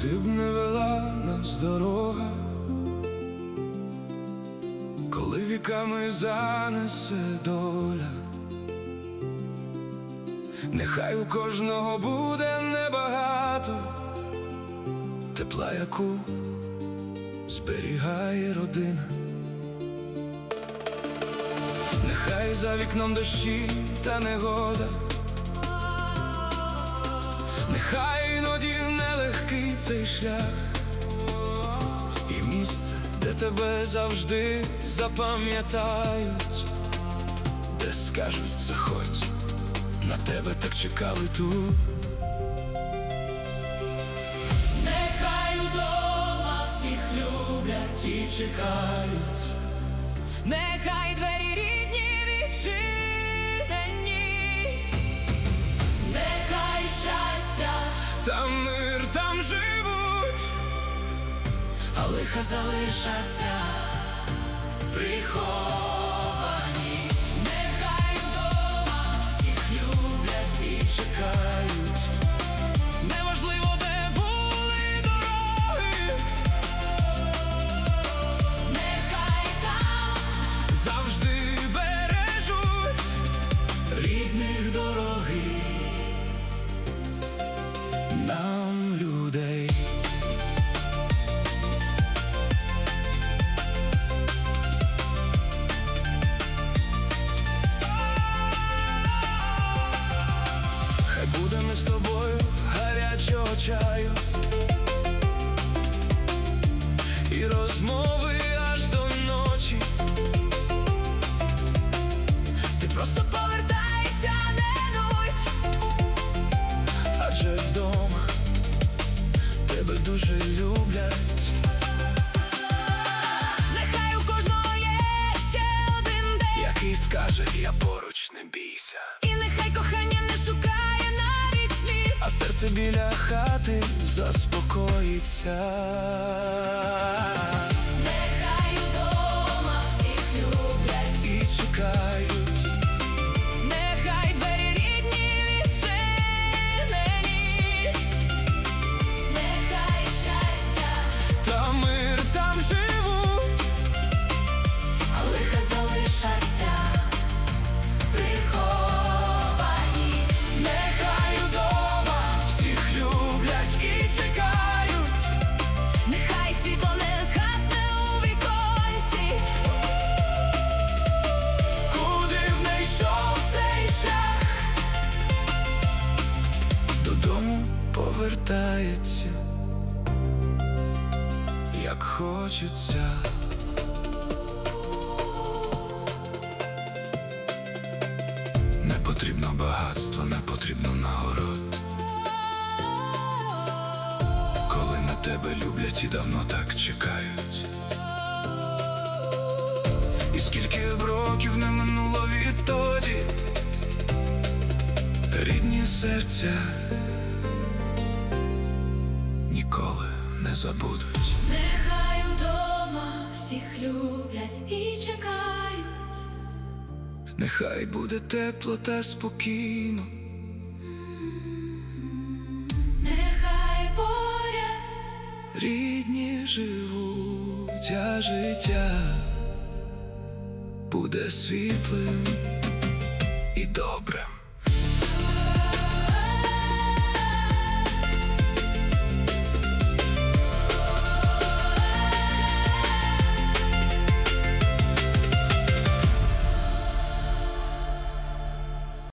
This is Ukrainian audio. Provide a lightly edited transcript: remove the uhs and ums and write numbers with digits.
Куди б не вела нас дорога, коли віками занесе доля, нехай у кожного буде небагато тепла, яку зберігає родина. Нехай за вікном дощі та негода, нехай іноді нелегкий цей шлях, і місце, де тебе завжди запам'ятають, де скажуть заходь, на тебе так чекали тут. Нехай удома всіх люблять і чекають, нехай двері рідні відчинені, нехай щастя Там мир, там живуть, а лиха залишаться приховані. Нехай удома всіх люблять і чекають, неважливо, де були дороги, нехай там завжди бережуть рідних дороги нам людей. Хай буде ми з тобою гарячого чаю і розмови аж до ночі. ти просто повертайся, не нудь, Адже вдома тебе дуже люблять. нехай у кожного є ще один день, Який скаже, я поруч, не бійся. і нехай кохання не шукає навіть слів, А серце біля хати заспокоїться. нехай удома всіх люблять, І чекають, нехай двері рідні відчинені, нехай щастя там мир, там живуть, а лиха залишаться приховані. нехай удома всіх люблять і чекають, Нехай світло не згасне у віконці, куди б не йшов цей шлях, додому повертається, як хочеться. Не потрібно багатство, не потрібно нагород, коли на тебе люблять і давно так чекають. І скільки б років не минуло відтоді, рідні серця ніколи не забудуть. нехай удома всіх люблять і чекають, Нехай буде тепло та спокійно, нехай поряд рідні живуть, а життя буде світлим і добрим.